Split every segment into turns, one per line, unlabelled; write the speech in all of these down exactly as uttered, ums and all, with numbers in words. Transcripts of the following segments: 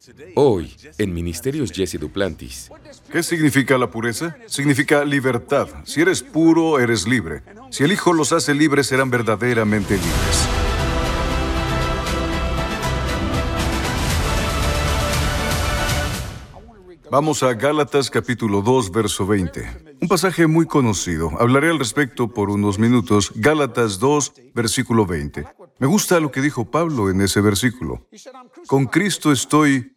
Hoy, en Ministerios Jesse Duplantis.
¿Qué significa la pureza? Significa libertad. Si eres puro, eres libre. Si el Hijo los hace libres, serán verdaderamente libres. Vamos a Gálatas capítulo dos, verso veinte. Un pasaje muy conocido. Hablaré al respecto por unos minutos. Gálatas dos, versículo veinte. Me gusta lo que dijo Pablo en ese versículo. Con Cristo estoy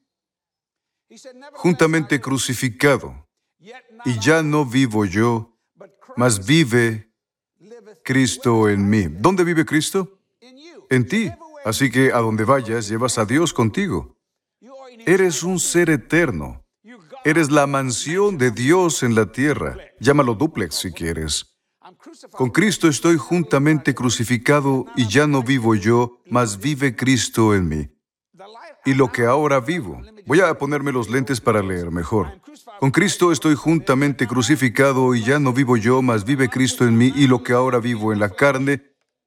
juntamente crucificado, y ya no vivo yo, mas vive Cristo en mí. ¿Dónde vive Cristo? En ti. Así que a donde vayas, llevas a Dios contigo. Eres un ser eterno. Eres la mansión de Dios en la tierra. Llámalo dúplex si quieres. Con Cristo estoy juntamente crucificado y ya no vivo yo, mas vive Cristo en mí. Y lo que ahora vivo, voy a ponerme los lentes para leer mejor. Con Cristo estoy juntamente crucificado y ya no vivo yo, mas vive Cristo en mí, y lo que ahora vivo en la carne,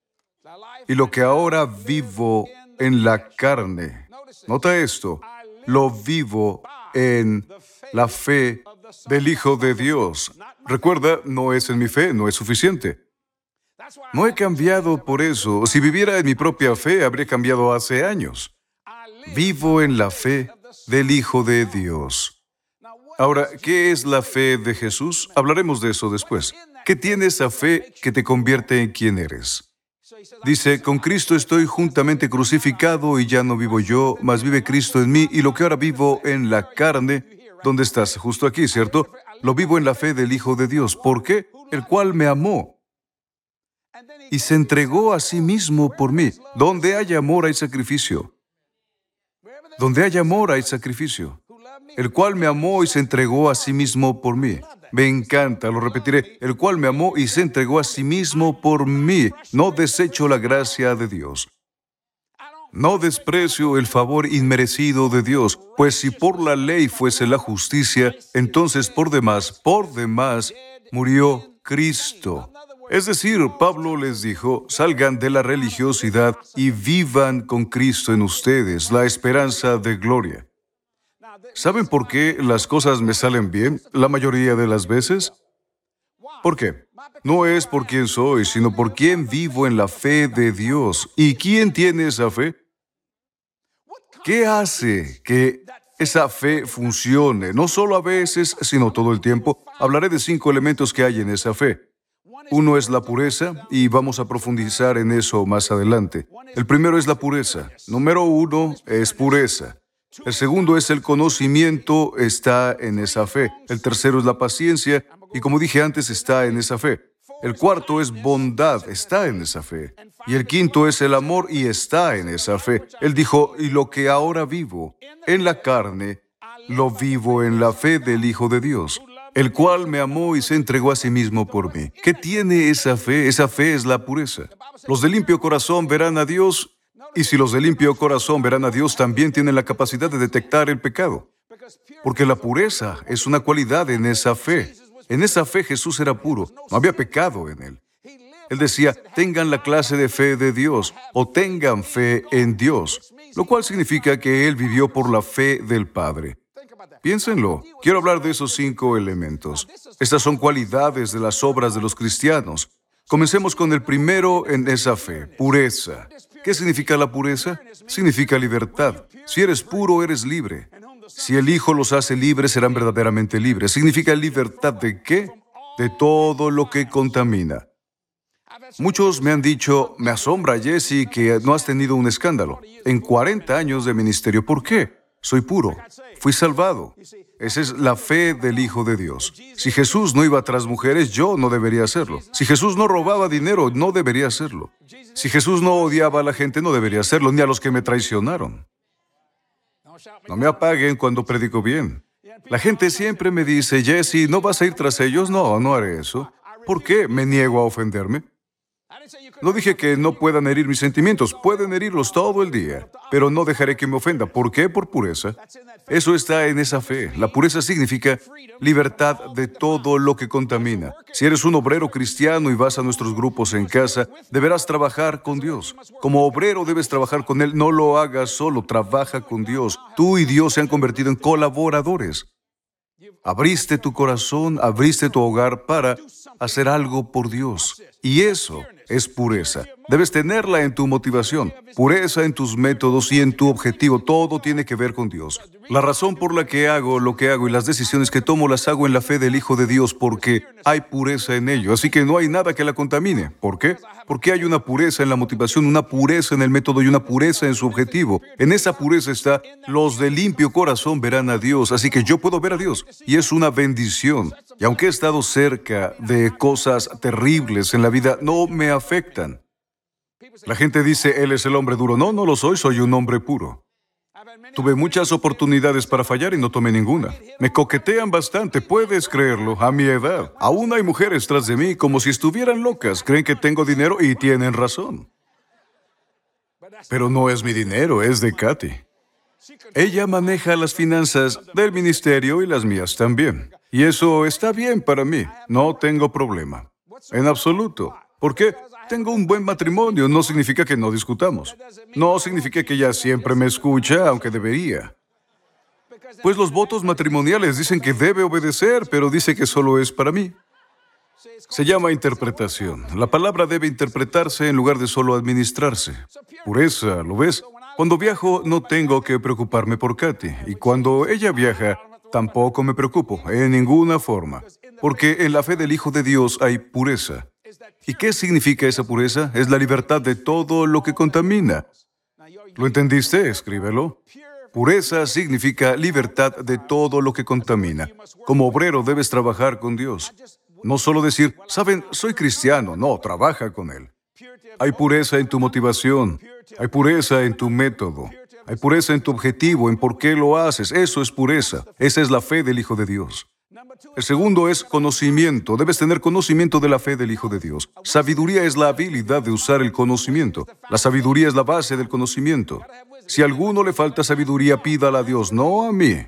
y lo que ahora vivo en la carne. Nota esto, lo vivo en la fe del Hijo de Dios. Recuerda, no es en mi fe, no es suficiente. No he cambiado por eso. Si viviera en mi propia fe, habría cambiado hace años. Vivo en la fe del Hijo de Dios. Ahora, ¿qué es la fe de Jesús? Hablaremos de eso después. ¿Qué tiene esa fe que te convierte en quien eres? Dice, con Cristo estoy juntamente crucificado y ya no vivo yo, mas vive Cristo en mí, y lo que ahora vivo en la carne. ¿Dónde estás? Justo aquí, ¿cierto? Lo vivo en la fe del Hijo de Dios. ¿Por qué? El cual me amó y se entregó a sí mismo por mí. Donde hay amor hay sacrificio. Donde hay amor hay sacrificio. El cual me amó y se entregó a sí mismo por mí. Me encanta, lo repetiré. El cual me amó y se entregó a sí mismo por mí. No desecho la gracia de Dios. No desprecio el favor inmerecido de Dios, pues si por la ley fuese la justicia, entonces por demás, por demás, murió Cristo. Es decir, Pablo les dijo, salgan de la religiosidad y vivan con Cristo en ustedes, la esperanza de gloria. ¿Saben por qué las cosas me salen bien la mayoría de las veces? ¿Por qué? No es por quién soy, sino por quién vivo en la fe de Dios. ¿Y quién tiene esa fe? ¿Qué hace que esa fe funcione? No solo a veces, sino todo el tiempo. Hablaré de cinco elementos que hay en esa fe. Uno es la pureza, y vamos a profundizar en eso más adelante. El primero es la pureza. Número uno es pureza. El segundo es el conocimiento, está en esa fe. El tercero es la paciencia, y como dije antes, está en esa fe. El cuarto es bondad, está en esa fe. Y el quinto es el amor, y está en esa fe. Él dijo, y lo que ahora vivo en la carne, lo vivo en la fe del Hijo de Dios, el cual me amó y se entregó a sí mismo por mí. ¿Qué tiene esa fe? Esa fe es la pureza. Los de limpio corazón verán a Dios, y si los de limpio corazón verán a Dios, también tienen la capacidad de detectar el pecado. Porque la pureza es una cualidad en esa fe. En esa fe Jesús era puro, no había pecado en él. Él decía, tengan la clase de fe de Dios, o tengan fe en Dios, lo cual significa que él vivió por la fe del Padre. Piénsenlo, quiero hablar de esos cinco elementos. Estas son cualidades de las obras de los cristianos. Comencemos con el primero en esa fe, pureza. ¿Qué significa la pureza? Significa libertad. Si eres puro, eres libre. Si el Hijo los hace libres, serán verdaderamente libres. ¿Significa libertad de qué? De todo lo que contamina. Muchos me han dicho, me asombra, Jesse, que no has tenido un escándalo. En cuarenta años de ministerio, ¿por qué? Soy puro. Fui salvado. Esa es la fe del Hijo de Dios. Si Jesús no iba tras mujeres, yo no debería hacerlo. Si Jesús no robaba dinero, no debería hacerlo. Si Jesús no odiaba a la gente, no debería hacerlo, ni a los que me traicionaron. No me apaguen cuando predico bien. La gente siempre me dice, Jesse, ¿no vas a ir tras ellos? No, no haré eso. ¿Por qué? ¿Me niego a ofenderme? No dije que no puedan herir mis sentimientos, pueden herirlos todo el día, pero no dejaré que me ofenda. ¿Por qué? Por pureza. Eso está en esa fe. La pureza significa libertad de todo lo que contamina. Si eres un obrero cristiano y vas a nuestros grupos en casa, deberás trabajar con Dios. Como obrero debes trabajar con Él. No lo hagas solo, trabaja con Dios. Tú y Dios se han convertido en colaboradores. Abriste tu corazón, abriste tu hogar para hacer algo por Dios. Y eso es pureza. Debes tenerla en tu motivación, pureza en tus métodos y en tu objetivo. Todo tiene que ver con Dios. La razón por la que hago lo que hago y las decisiones que tomo las hago en la fe del Hijo de Dios porque hay pureza en ello. Así que no hay nada que la contamine. ¿Por qué? Porque hay una pureza en la motivación, una pureza en el método y una pureza en su objetivo. En esa pureza está, los de limpio corazón verán a Dios. Así que yo puedo ver a Dios y es una bendición. Y aunque he estado cerca de cosas terribles en la vida, no me afectan. La gente dice, él es el hombre duro. No, no lo soy, soy un hombre puro. Tuve muchas oportunidades para fallar y no tomé ninguna. Me coquetean bastante, puedes creerlo, a mi edad. Aún hay mujeres tras de mí como si estuvieran locas. Creen que tengo dinero y tienen razón. Pero no es mi dinero, es de Katy. Ella maneja las finanzas del ministerio y las mías también. Y eso está bien para mí. No tengo problema. En absoluto. ¿Por qué? Tengo un buen matrimonio. No significa que no discutamos. No significa que ella siempre me escucha, aunque debería. Pues los votos matrimoniales dicen que debe obedecer, pero dice que solo es para mí. Se llama interpretación. La palabra debe interpretarse en lugar de solo administrarse. Pureza, ¿lo ves? Cuando viajo no tengo que preocuparme por Katy. Y cuando ella viaja, tampoco me preocupo, en ninguna forma. Porque en la fe del Hijo de Dios hay pureza. ¿Y qué significa esa pureza? Es la libertad de todo lo que contamina. ¿Lo entendiste? Escríbelo. Pureza significa libertad de todo lo que contamina. Como obrero debes trabajar con Dios. No solo decir, saben, soy cristiano. No, trabaja con Él. Hay pureza en tu motivación. Hay pureza en tu método. Hay pureza en tu objetivo, en por qué lo haces. Eso es pureza. Esa es la fe del Hijo de Dios. El segundo es conocimiento. Debes tener conocimiento de la fe del Hijo de Dios. Sabiduría es la habilidad de usar el conocimiento. La sabiduría es la base del conocimiento. Si a alguno le falta sabiduría, pídala a Dios, no a mí.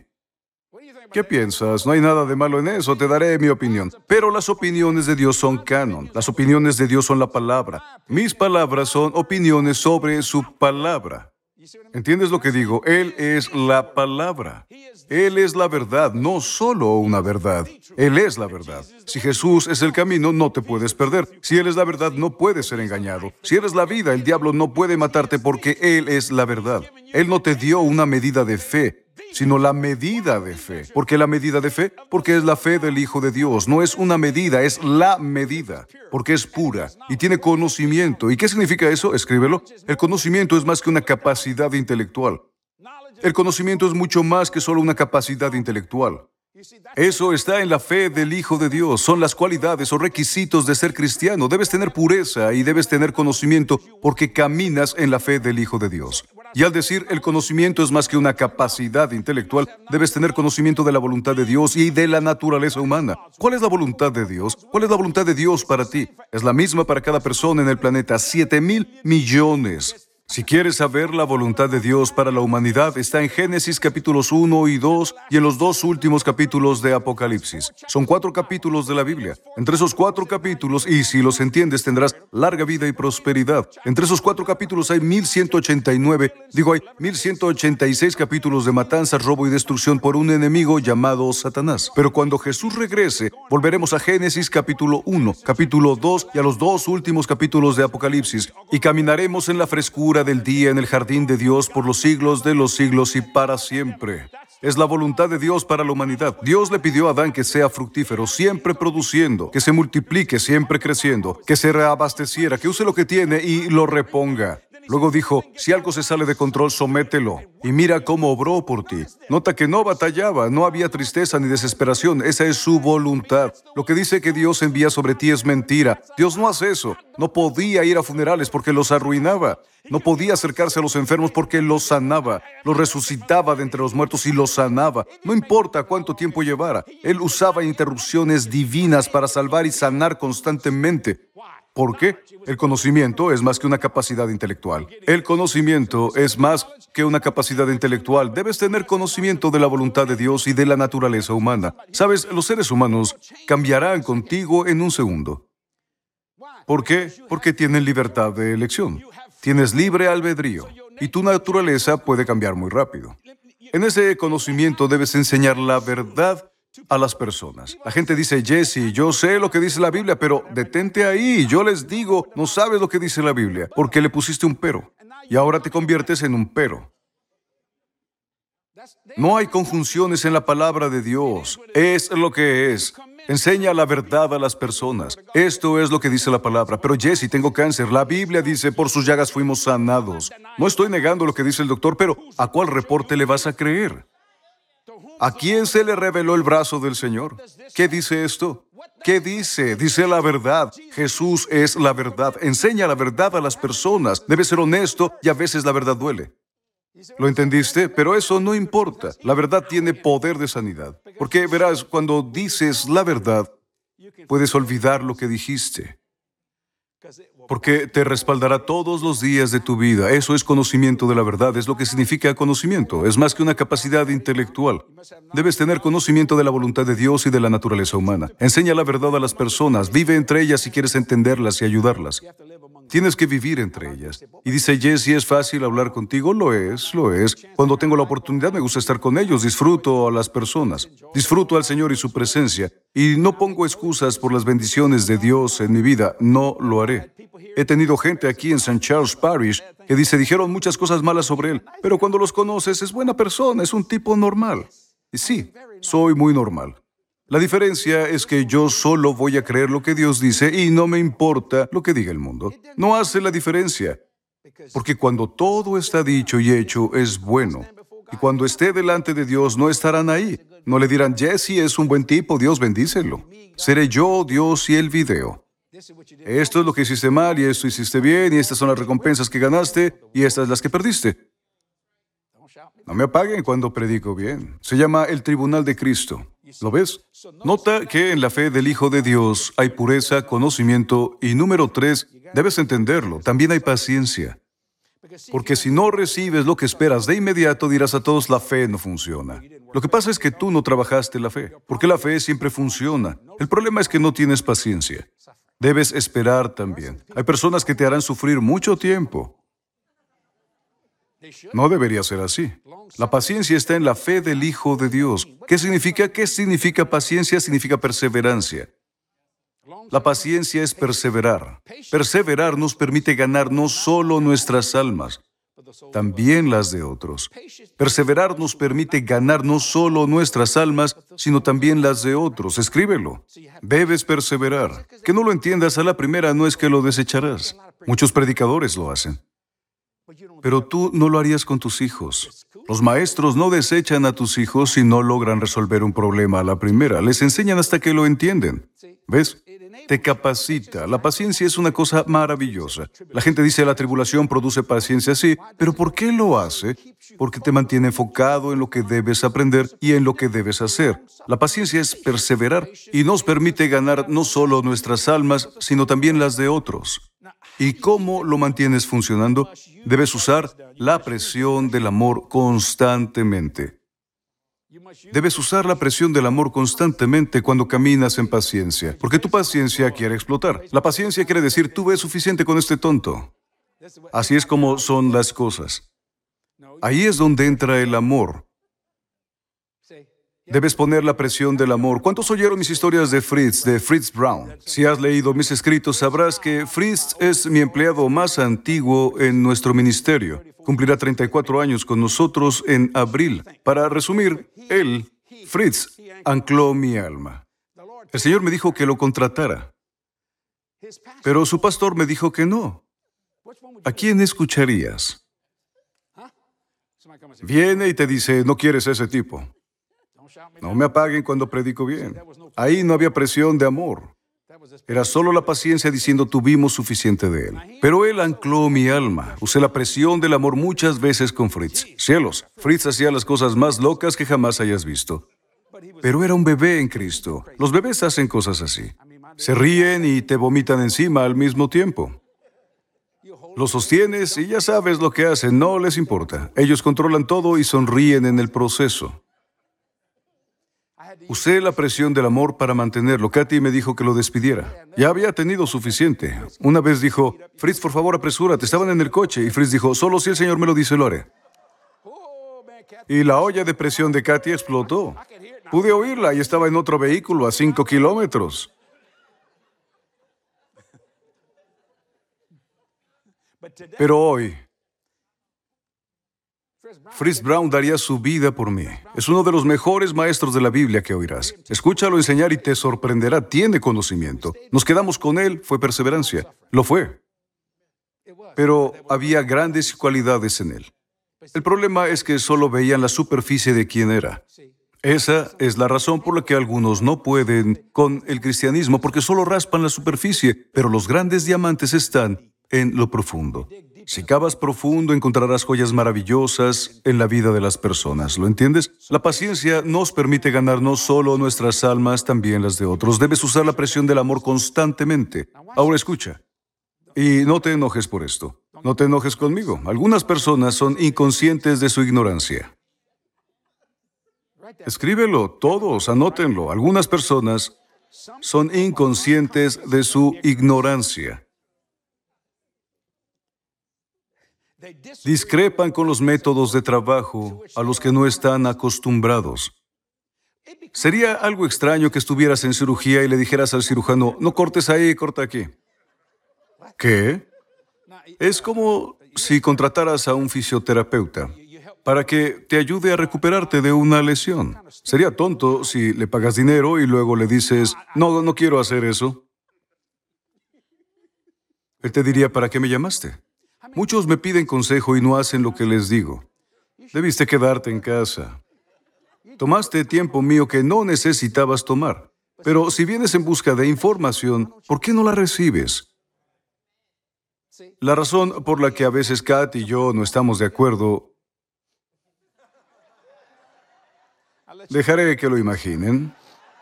¿Qué piensas? No hay nada de malo en eso, te daré mi opinión. Pero las opiniones de Dios son canon. Las opiniones de Dios son la palabra. Mis palabras son opiniones sobre su palabra. ¿Entiendes lo que digo? Él es la palabra. Él es la verdad, no solo una verdad. Él es la verdad. Si Jesús es el camino, no te puedes perder. Si Él es la verdad, no puedes ser engañado. Si eres la vida, el diablo no puede matarte porque Él es la verdad. Él no te dio una medida de fe, sino la medida de fe. ¿Por qué la medida de fe? Porque es la fe del Hijo de Dios. No es una medida, es la medida. Porque es pura y tiene conocimiento. ¿Y qué significa eso? Escríbelo. El conocimiento es más que una capacidad intelectual. El conocimiento es mucho más que solo una capacidad intelectual. Eso está en la fe del Hijo de Dios. Son las cualidades o requisitos de ser cristiano. Debes tener pureza y debes tener conocimiento porque caminas en la fe del Hijo de Dios. Y al decir el conocimiento es más que una capacidad intelectual, debes tener conocimiento de la voluntad de Dios y de la naturaleza humana. ¿Cuál es la voluntad de Dios? ¿Cuál es la voluntad de Dios para ti? Es la misma para cada persona en el planeta, siete mil millones. Si quieres saber la voluntad de Dios para la humanidad, está en Génesis capítulos uno y dos y en los dos últimos capítulos de Apocalipsis. Son cuatro capítulos de la Biblia. Entre esos cuatro capítulos, y si los entiendes, tendrás larga vida y prosperidad. Entre esos cuatro capítulos hay mil ciento ochenta y nueve, digo, hay mil ciento ochenta y seis capítulos de matanza, robo y destrucción por un enemigo llamado Satanás. Pero cuando Jesús regrese, volveremos a Génesis capítulo uno, capítulo dos y a los dos últimos capítulos de Apocalipsis y caminaremos en la frescura del día en el jardín de Dios por los siglos de los siglos y para siempre. Es la voluntad de Dios para la humanidad. Dios le pidió a Adán que sea fructífero, siempre produciendo, que se multiplique, siempre creciendo, que se reabasteciera, que use lo que tiene y lo reponga. Luego dijo, si algo se sale de control, somételo. Y mira cómo obró por ti. Nota que no batallaba, no había tristeza ni desesperación. Esa es su voluntad. Lo que dice que Dios envía sobre ti es mentira. Dios no hace eso. No podía ir a funerales porque los arruinaba. No podía acercarse a los enfermos porque los sanaba. Los resucitaba de entre los muertos y los sanaba. No importa cuánto tiempo llevara. Él usaba interrupciones divinas para salvar y sanar constantemente. ¿Por qué? El conocimiento es más que una capacidad intelectual. El conocimiento es más que una capacidad intelectual. Debes tener conocimiento de la voluntad de Dios y de la naturaleza humana. Sabes, los seres humanos cambiarán contigo en un segundo. ¿Por qué? Porque tienen libertad de elección. Tienes libre albedrío y tu naturaleza puede cambiar muy rápido. En ese conocimiento debes enseñar la verdad a las personas. La gente dice, Jesse, yo sé lo que dice la Biblia, pero detente ahí. Yo les digo, no sabes lo que dice la Biblia, porque le pusiste un pero. Y ahora te conviertes en un pero. No hay conjunciones en la palabra de Dios. Es lo que es. Enseña la verdad a las personas. Esto es lo que dice la palabra. Pero Jesse, tengo cáncer. La Biblia dice, por sus llagas fuimos sanados. No estoy negando lo que dice el doctor, pero ¿a cuál reporte le vas a creer? ¿A quién se le reveló el brazo del Señor? ¿Qué dice esto? ¿Qué dice? Dice la verdad. Jesús es la verdad. Enseña la verdad a las personas. Debe ser honesto y a veces la verdad duele. ¿Lo entendiste? Pero eso no importa. La verdad tiene poder de sanidad. Porque verás, cuando dices la verdad, puedes olvidar lo que dijiste. Porque te respaldará todos los días de tu vida. Eso es conocimiento de la verdad, es lo que significa conocimiento. Es más que una capacidad intelectual. Debes tener conocimiento de la voluntad de Dios y de la naturaleza humana. Enseña la verdad a las personas, vive entre ellas si quieres entenderlas y ayudarlas. Tienes que vivir entre ellas. Y dice, Jesse, ¿es fácil hablar contigo? Lo es, lo es. Cuando tengo la oportunidad me gusta estar con ellos, disfruto a las personas, disfruto al Señor y su presencia. Y no pongo excusas por las bendiciones de Dios en mi vida, no lo haré. He tenido gente aquí en Saint Charles Parish que dice, dijeron muchas cosas malas sobre él, pero cuando los conoces es buena persona, es un tipo normal. Y sí, soy muy normal. La diferencia es que yo solo voy a creer lo que Dios dice y no me importa lo que diga el mundo. No hace la diferencia, porque cuando todo está dicho y hecho es bueno. Y cuando esté delante de Dios no estarán ahí. No le dirán, Jesse es un buen tipo, Dios bendícelo. Seré yo, Dios y el video. Esto es lo que hiciste mal y esto hiciste bien y estas son las recompensas que ganaste y estas las que perdiste. No me apaguen cuando predico bien. Se llama el tribunal de Cristo. ¿Lo ves? Nota que en la fe del Hijo de Dios hay pureza, conocimiento y número tres, debes entenderlo, también hay paciencia. Porque si no recibes lo que esperas de inmediato, dirás a todos, la fe no funciona. Lo que pasa es que tú no trabajaste la fe, porque la fe siempre funciona. El problema es que no tienes paciencia. Debes esperar también. Hay personas que te harán sufrir mucho tiempo. No debería ser así. La paciencia está en la fe del Hijo de Dios. ¿Qué significa? ¿Qué significa paciencia? Significa perseverancia. La paciencia es perseverar. Perseverar nos permite ganar no solo nuestras almas, también las de otros. Perseverar nos permite ganar no solo nuestras almas, sino también las de otros. Escríbelo. Debes perseverar. Que no lo entiendas a la primera no es que lo desecharás. Muchos predicadores lo hacen. Pero tú no lo harías con tus hijos. Los maestros no desechan a tus hijos si no logran resolver un problema a la primera. Les enseñan hasta que lo entienden. ¿Ves? Te capacita. La paciencia es una cosa maravillosa. La gente dice la tribulación produce paciencia, sí, pero ¿por qué lo hace? Porque te mantiene enfocado en lo que debes aprender y en lo que debes hacer. La paciencia es perseverar y nos permite ganar no solo nuestras almas, sino también las de otros. ¿Y cómo lo mantienes funcionando? Debes usar la presión del amor constantemente. Debes usar la presión del amor constantemente cuando caminas en paciencia, porque tu paciencia quiere explotar. La paciencia quiere decir, tú ves suficiente con este tonto. Así es como son las cosas. Ahí es donde entra el amor. Debes poner la presión del amor. ¿Cuántos oyeron mis historias de Fritz, de Fritz Brown? Si has leído mis escritos, sabrás que Fritz es mi empleado más antiguo en nuestro ministerio. Cumplirá treinta y cuatro años con nosotros en abril. Para resumir, él, Fritz, ancló mi alma. El Señor me dijo que lo contratara, pero su pastor me dijo que no. ¿A quién escucharías? Viene y te dice, no quieres a ese tipo. No me apaguen cuando predico bien. Ahí no había presión de amor. Era solo la paciencia diciendo tuvimos suficiente de él. Pero él ancló mi alma. Usé la presión del amor muchas veces con Fritz. Cielos, Fritz hacía las cosas más locas que jamás hayas visto. Pero era un bebé en Cristo. Los bebés hacen cosas así. Se ríen y te vomitan encima al mismo tiempo. Lo sostienes y ya sabes lo que hacen, no les importa. Ellos controlan todo y sonríen en el proceso. Usé la presión del amor para mantenerlo. Katy me dijo que lo despidiera. Ya había tenido suficiente. Una vez dijo, Fritz, por favor, apresúrate. Estaban en el coche. Y Fritz dijo, solo si el Señor me lo dice, lo haré. Y la olla de presión de Katy explotó. Pude oírla y estaba en otro vehículo a cinco kilómetros. Pero hoy, Fritz Brown daría su vida por mí. Es uno de los mejores maestros de la Biblia que oirás. Escúchalo enseñar y te sorprenderá. Tiene conocimiento. Nos quedamos con él, fue perseverancia. Lo fue. Pero había grandes cualidades en él. El problema es que solo veían la superficie de quién era. Esa es la razón por la que algunos no pueden con el cristianismo, porque solo raspan la superficie, pero los grandes diamantes están en lo profundo. Si cavas profundo, encontrarás joyas maravillosas en la vida de las personas. ¿Lo entiendes? La paciencia nos permite ganar no solo nuestras almas, también las de otros. Debes usar la presión del amor constantemente. Ahora escucha. Y no te enojes por esto. No te enojes conmigo. Algunas personas son inconscientes de su ignorancia. Escríbelo, todos, anótenlo. Algunas personas son inconscientes de su ignorancia. Discrepan con los métodos de trabajo a los que no están acostumbrados. Sería algo extraño que estuvieras en cirugía y le dijeras al cirujano, no cortes ahí, corta aquí. ¿Qué? Es como si contrataras a un fisioterapeuta para que te ayude a recuperarte de una lesión. Sería tonto si le pagas dinero y luego le dices, no, no quiero hacer eso. Él te diría, ¿para qué me llamaste? Muchos me piden consejo y no hacen lo que les digo. Debiste quedarte en casa. Tomaste tiempo mío que no necesitabas tomar. Pero si vienes en busca de información, ¿por qué no la recibes? La razón por la que a veces Kat y yo no estamos de acuerdo, dejaré que lo imaginen.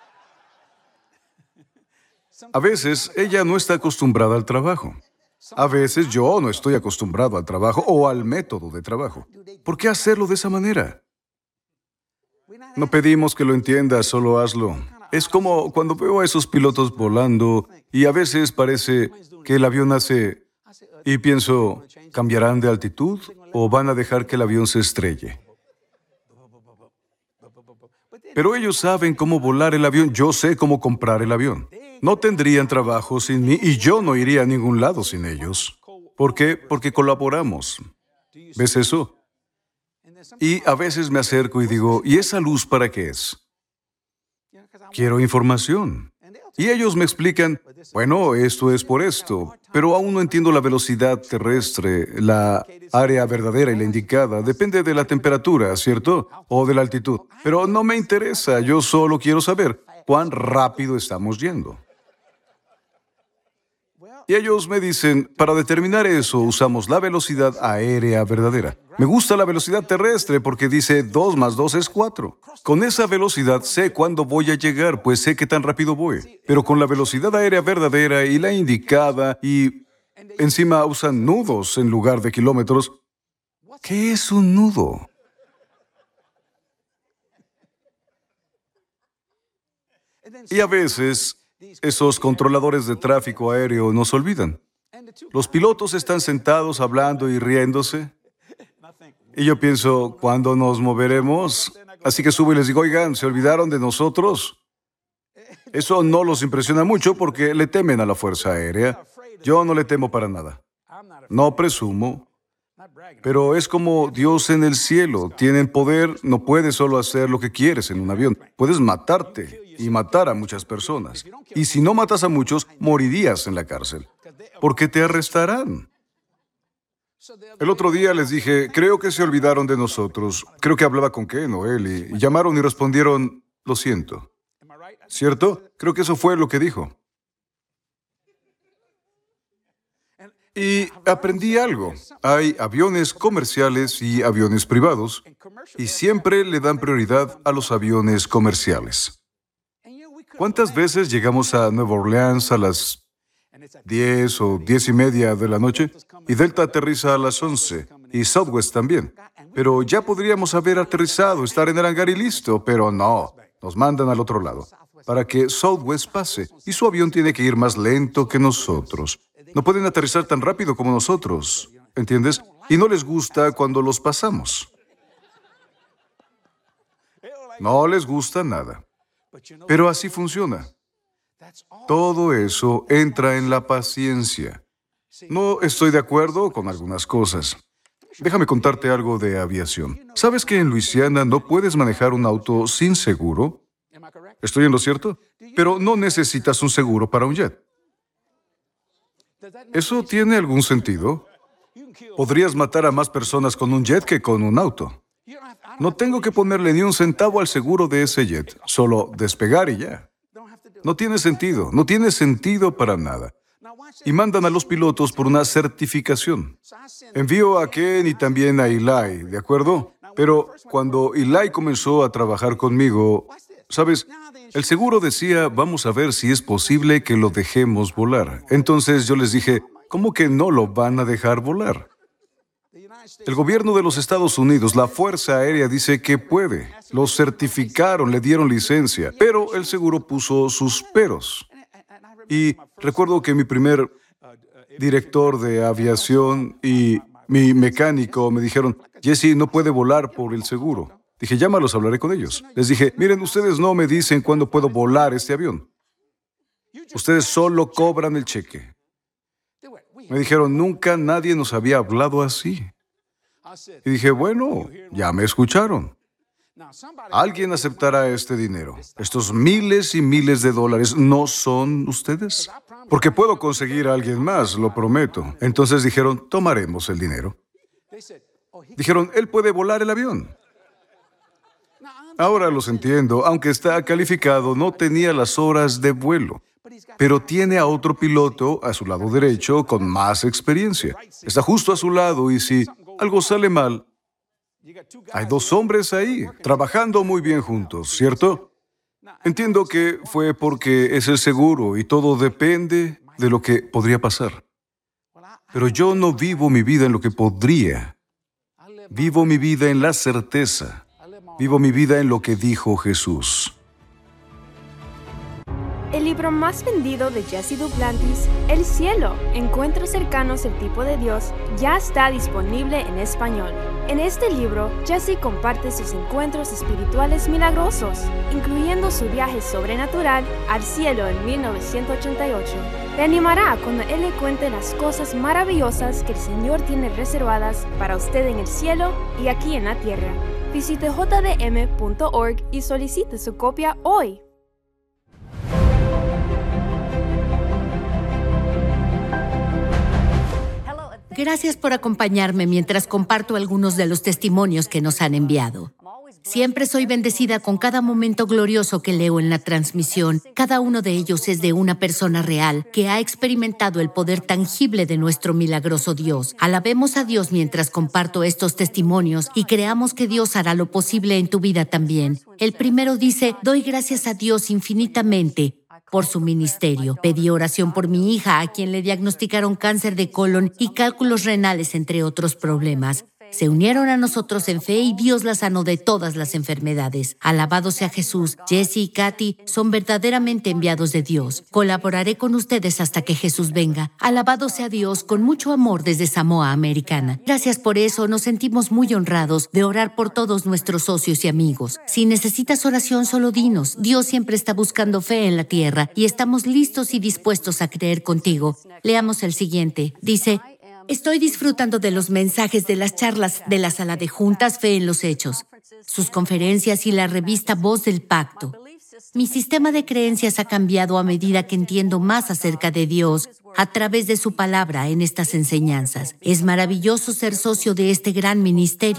A veces ella no está acostumbrada al trabajo. A veces yo no estoy acostumbrado al trabajo o al método de trabajo. ¿Por qué hacerlo de esa manera? No pedimos que lo entiendas, solo hazlo. Es como cuando veo a esos pilotos volando y a veces parece que el avión hace... Y pienso, ¿cambiarán de altitud o van a dejar que el avión se estrelle? Pero ellos saben cómo volar el avión, yo sé cómo comprar el avión. No tendrían trabajo sin mí y yo no iría a ningún lado sin ellos. ¿Por qué? Porque colaboramos. ¿Ves eso? Y a veces me acerco y digo, ¿y esa luz para qué es? Quiero información. Y ellos me explican, bueno, esto es por esto, pero aún no entiendo la velocidad terrestre, la área verdadera y la indicada. Depende de la temperatura, ¿cierto? O de la altitud. Pero no me interesa, yo solo quiero saber cuán rápido estamos yendo. Y ellos me dicen, para determinar eso usamos la velocidad aérea verdadera. Me gusta la velocidad terrestre porque dice dos más dos es cuatro. Con esa velocidad sé cuándo voy a llegar, pues sé qué tan rápido voy. Pero con la velocidad aérea verdadera y la indicada y encima usan nudos en lugar de kilómetros. ¿Qué es un nudo? Y a veces esos controladores de tráfico aéreo nos olvidan. Los pilotos están sentados hablando y riéndose. Y yo pienso, ¿cuándo nos moveremos? Así que subo y les digo, oigan, ¿se olvidaron de nosotros? Eso no los impresiona mucho porque le temen a la Fuerza Aérea. Yo no le temo para nada. No presumo. Pero es como Dios en el cielo. Tienen poder, no puedes solo hacer lo que quieres en un avión. Puedes matarte y matar a muchas personas. Y si no matas a muchos, morirías en la cárcel. Porque te arrestarán. El otro día les dije, creo que se olvidaron de nosotros. Creo que hablaba con Ken o él y, y llamaron y respondieron, lo siento. ¿Cierto? Creo que eso fue lo que dijo. Y aprendí algo. Hay aviones comerciales y aviones privados, y siempre le dan prioridad a los aviones comerciales. ¿Cuántas veces llegamos a Nueva Orleans a las diez o diez y media de la noche? Y Delta aterriza a las once, y Southwest también. Pero ya podríamos haber aterrizado, estar en el hangar y listo, pero no. Nos mandan al otro lado, para que Southwest pase, y su avión tiene que ir más lento que nosotros. No pueden aterrizar tan rápido como nosotros, ¿entiendes? Y no les gusta cuando los pasamos. No les gusta nada. Pero así funciona. Todo eso entra en la paciencia. No estoy de acuerdo con algunas cosas. Déjame contarte algo de aviación. ¿Sabes que en Luisiana no puedes manejar un auto sin seguro? ¿Estoy en lo cierto? Pero no necesitas un seguro para un jet. ¿Eso tiene algún sentido? Podrías matar a más personas con un jet que con un auto. No tengo que ponerle ni un centavo al seguro de ese jet, solo despegar y ya. No tiene sentido, no tiene sentido para nada. Y mandan a los pilotos por una certificación. Envío a Ken y también a Eli, ¿de acuerdo? Pero cuando Eli comenzó a trabajar conmigo, ¿sabes? El seguro decía, vamos a ver si es posible que lo dejemos volar. Entonces yo les dije, ¿cómo que no lo van a dejar volar? El gobierno de los Estados Unidos, la Fuerza Aérea, dice que puede. Lo certificaron, le dieron licencia, pero el seguro puso sus peros. Y recuerdo que mi primer director de aviación y mi mecánico me dijeron, Jesse no puede volar por el seguro. Dije, llámalos, hablaré con ellos. Les dije, miren, ustedes no me dicen cuándo puedo volar este avión. Ustedes solo cobran el cheque. Me dijeron, nunca nadie nos había hablado así. Y dije, bueno, ya me escucharon. Alguien aceptará este dinero. Estos miles y miles de dólares no son ustedes. Porque puedo conseguir a alguien más, lo prometo. Entonces dijeron, tomaremos el dinero. Dijeron, él puede volar el avión. Ahora los entiendo. Aunque está calificado, no tenía las horas de vuelo. Pero tiene a otro piloto a su lado derecho con más experiencia. Está justo a su lado y si algo sale mal, hay dos hombres ahí, trabajando muy bien juntos, ¿cierto? Entiendo que fue porque es el seguro y todo depende de lo que podría pasar. Pero yo no vivo mi vida en lo que podría. Vivo mi vida en la certeza. Vivo mi vida en lo que dijo Jesús.
El libro más vendido de Jesse Duplantis, El cielo, encuentros cercanos al tipo de Dios, ya está disponible en español. En este libro, Jesse comparte sus encuentros espirituales milagrosos, incluyendo su viaje sobrenatural al cielo en mil novecientos ochenta y ocho. Te animará cuando él le cuente las cosas maravillosas que el Señor tiene reservadas para usted en el cielo y aquí en la tierra. Visite j d m punto org y solicite su copia hoy.
Gracias por acompañarme mientras comparto algunos de los testimonios que nos han enviado. Siempre soy bendecida con cada momento glorioso que leo en la transmisión. Cada uno de ellos es de una persona real que ha experimentado el poder tangible de nuestro milagroso Dios. Alabemos a Dios mientras comparto estos testimonios y creamos que Dios hará lo posible en tu vida también. El primero dice, doy gracias a Dios infinitamente por su ministerio. Pedí oración por mi hija, a quien le diagnosticaron cáncer de colon y cálculos renales, entre otros problemas. Se unieron a nosotros en fe y Dios la sanó de todas las enfermedades. Alabado sea Jesús. Jesse y Katy son verdaderamente enviados de Dios. Colaboraré con ustedes hasta que Jesús venga. Alabado sea Dios, con mucho amor desde Samoa Americana. Gracias por eso, nos sentimos muy honrados de orar por todos nuestros socios y amigos. Si necesitas oración, solo dinos. Dios siempre está buscando fe en la tierra y estamos listos y dispuestos a creer contigo. Leamos el siguiente. Dice, estoy disfrutando de los mensajes de las charlas de la sala de juntas Fe en los Hechos, sus conferencias y la revista Voz del Pacto. Mi sistema de creencias ha cambiado a medida que entiendo más acerca de Dios a través de su palabra en estas enseñanzas. Es maravilloso ser socio de este gran ministerio.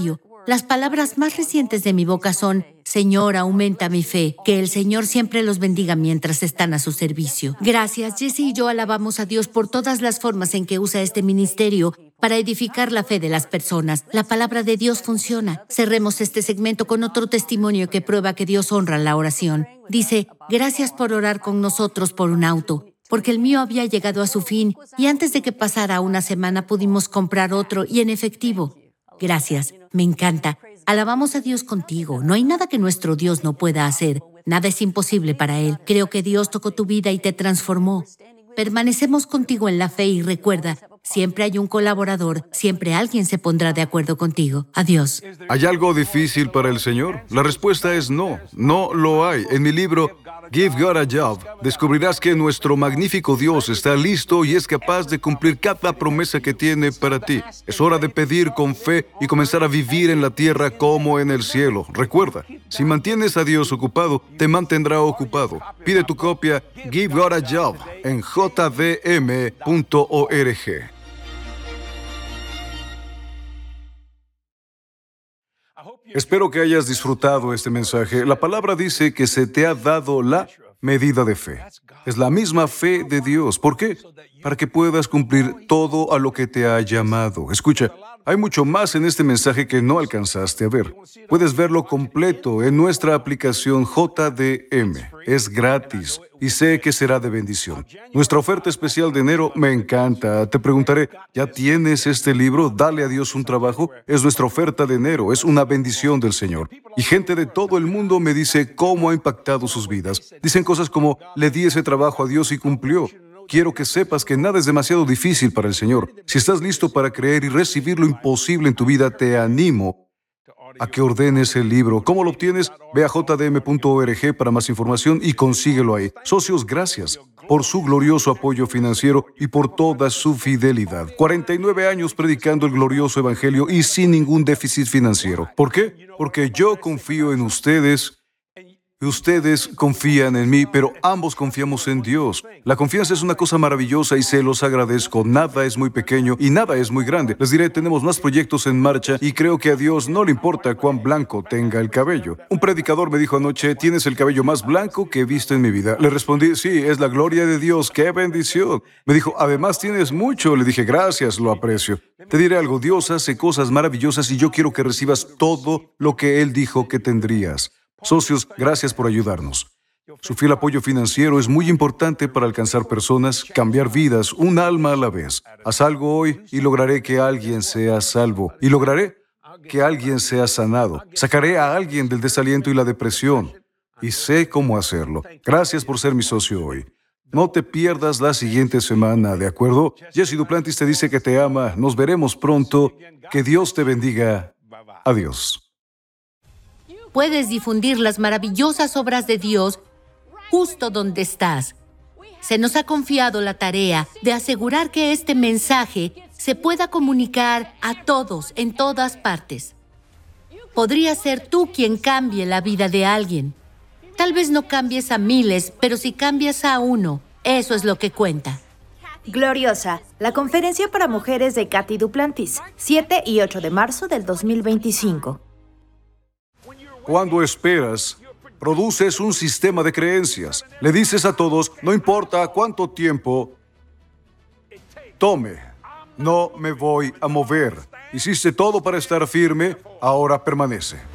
Las palabras más recientes de mi boca son: Señor, aumenta mi fe. Que el Señor siempre los bendiga mientras están a su servicio. Gracias, Jesse y yo alabamos a Dios por todas las formas en que usa este ministerio para edificar la fe de las personas. La palabra de Dios funciona. Cerremos este segmento con otro testimonio que prueba que Dios honra la oración. Dice: gracias por orar con nosotros por un auto, porque el mío había llegado a su fin y antes de que pasara una semana pudimos comprar otro y en efectivo. Gracias, me encanta. Alabamos a Dios contigo. No hay nada que nuestro Dios no pueda hacer. Nada es imposible para Él. Creo que Dios tocó tu vida y te transformó. Permanecemos contigo en la fe y recuerda, siempre hay un colaborador, siempre alguien se pondrá de acuerdo contigo. Adiós.
¿Hay algo difícil para el Señor? La respuesta es no, no lo hay. En mi libro, Give God a Job, descubrirás que nuestro magnífico Dios está listo y es capaz de cumplir cada promesa que tiene para ti. Es hora de pedir con fe y comenzar a vivir en la tierra como en el cielo. Recuerda, si mantienes a Dios ocupado, te mantendrá ocupado. Pide tu copia Give God a Job en j d m punto org. Espero que hayas disfrutado este mensaje. La palabra dice que se te ha dado la medida de fe. Es la misma fe de Dios. ¿Por qué? Para que puedas cumplir todo a lo que te ha llamado. Escucha, hay mucho más en este mensaje que no alcanzaste a ver. Puedes verlo completo en nuestra aplicación J D M. Es gratis y sé que será de bendición. Nuestra oferta especial de enero me encanta. Te preguntaré, ¿ya tienes este libro? Dale a Dios un trabajo. Es nuestra oferta de enero. Es una bendición del Señor. Y gente de todo el mundo me dice cómo ha impactado sus vidas. Dicen cosas como, le di ese trabajo a Dios y cumplió. Quiero que sepas que nada es demasiado difícil para el Señor. Si estás listo para creer y recibir lo imposible en tu vida, te animo a que ordenes el libro. ¿Cómo lo obtienes? Ve a j d m punto org para más información y consíguelo ahí. Socios, gracias por su glorioso apoyo financiero y por toda su fidelidad. cuarenta y nueve años predicando el glorioso evangelio y sin ningún déficit financiero. ¿Por qué? Porque yo confío en ustedes. Ustedes confían en mí, pero ambos confiamos en Dios. La confianza es una cosa maravillosa y se los agradezco. Nada es muy pequeño y nada es muy grande. Les diré, tenemos más proyectos en marcha y creo que a Dios no le importa cuán blanco tenga el cabello. Un predicador me dijo anoche, tienes el cabello más blanco que he visto en mi vida. Le respondí, sí, es la gloria de Dios. ¡Qué bendición! Me dijo, además tienes mucho. Le dije, gracias, lo aprecio. Te diré algo, Dios hace cosas maravillosas y yo quiero que recibas todo lo que Él dijo que tendrías. Socios, gracias por ayudarnos. Su fiel apoyo financiero es muy importante para alcanzar personas, cambiar vidas, un alma a la vez. Haz algo hoy y lograré que alguien sea salvo. Y lograré que alguien sea sanado. Sacaré a alguien del desaliento y la depresión. Y sé cómo hacerlo. Gracias por ser mi socio hoy. No te pierdas la siguiente semana, ¿de acuerdo? Jesse Duplantis te dice que te ama. Nos veremos pronto. Que Dios te bendiga. Adiós.
Puedes difundir las maravillosas obras de Dios justo donde estás. Se nos ha confiado la tarea de asegurar que este mensaje se pueda comunicar a todos en todas partes. Podría ser tú quien cambie la vida de alguien. Tal vez no cambies a miles, pero si cambias a uno, eso es lo que cuenta.
Gloriosa, la conferencia para mujeres de Cathy Duplantis, siete y ocho de marzo del dos mil veinticinco.
Cuando esperas, produces un sistema de creencias. Le dices a todos, no importa cuánto tiempo tome, no me voy a mover. Hiciste todo para estar firme, ahora permanece.